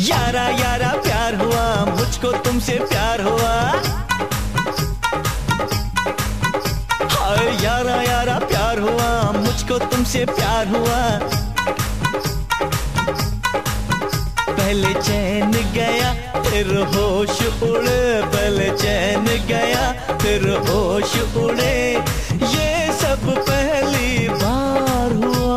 यारा यारा प्यार हुआ, मुझको तुमसे प्यार हुआ। हाय यारा यारा प्यार हुआ, मुझको तुमसे प्यार हुआ। पहले चैन गया फिर होश उड़े, पहले चैन गया फिर होश उड़े, ये सब पहली बार हुआ।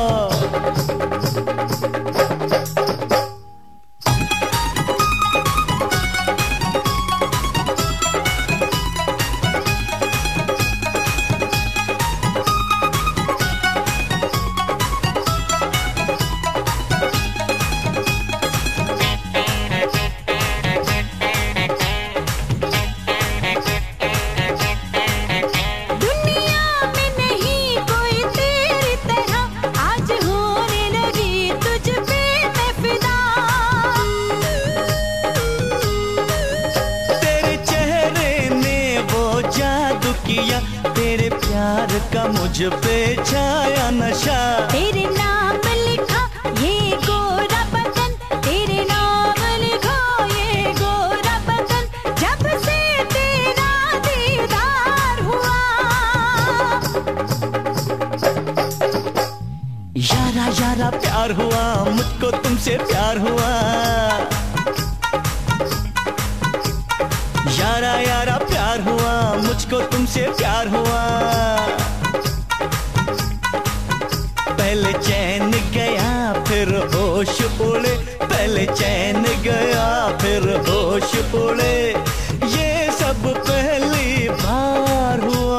तेरे प्यार का मुझ पे छाया नशा, तेरे नाम लिखा ये गोरा बदन, तेरे नाम लिखा ये गोरा बदन, जब से तेरा दीदार हुआ। यारा यारा प्यार हुआ, मुझको तुमसे प्यार हुआ। यारा यारा प्यार हुआ, मुझको तुमसे प्यार हुआ। पहले चैन गया फिर होश उड़े, पहले चैन गया फिर होश उड़े, ये सब पहली बार हुआ।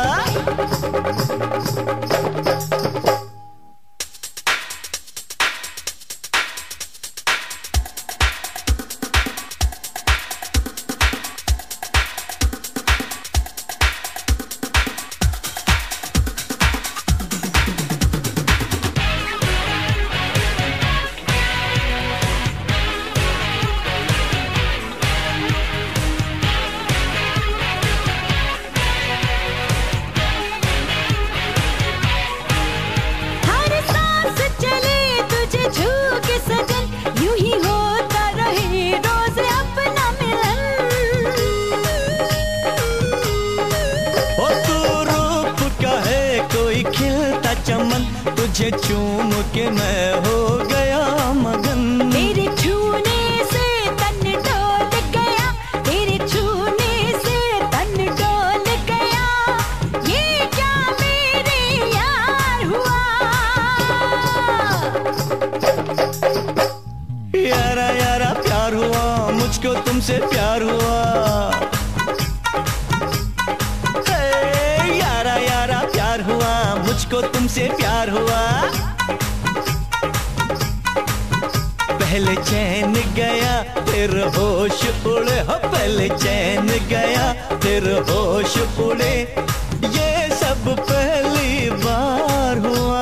चमन तुझे चूम के मैं हो गया मगन, तेरे छूने से तन डोल गया, तेरे छूने से तन डोल गया, ये क्या मेरे यार हुआ। यारा यारा प्यार हुआ, मुझको तुमसे प्यार हुआ। यारा यारा प्यार हुआ, मुझको तुमसे प्यार हुआ। पहले चैन गया फिर होश उड़े, हो पहले चैन गया फिर होश उड़े, ये सब पहली बार हुआ।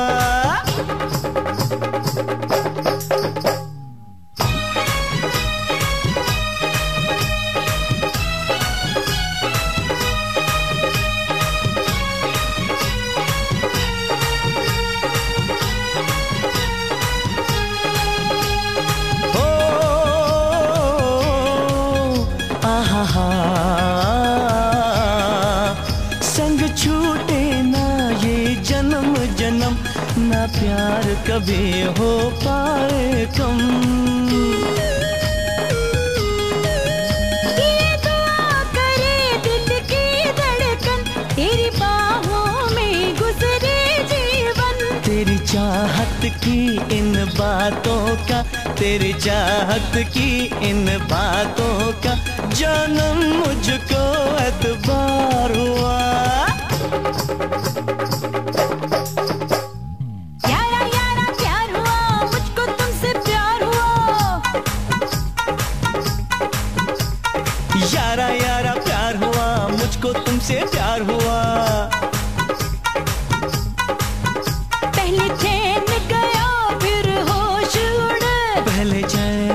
संग छूटे ना ये जन्म जन्म, ना प्यार कभी हो पाए कम। ये दुआ करे दिल की धड़कन, तेरी बाहों में गुजरे जीवन। तेरी चाहत की इन बातों का, तेरी चाहत की इन बातों का जन्म मुझको एतबार हुआ। यारा यारा प्यार हुआ, मुझको तुमसे प्यार हुआ। यारा यारा प्यार हुआ, मुझको तुमसे प्यार हुआ। पहले चैन गया फिर होश उड़े, पहले चैन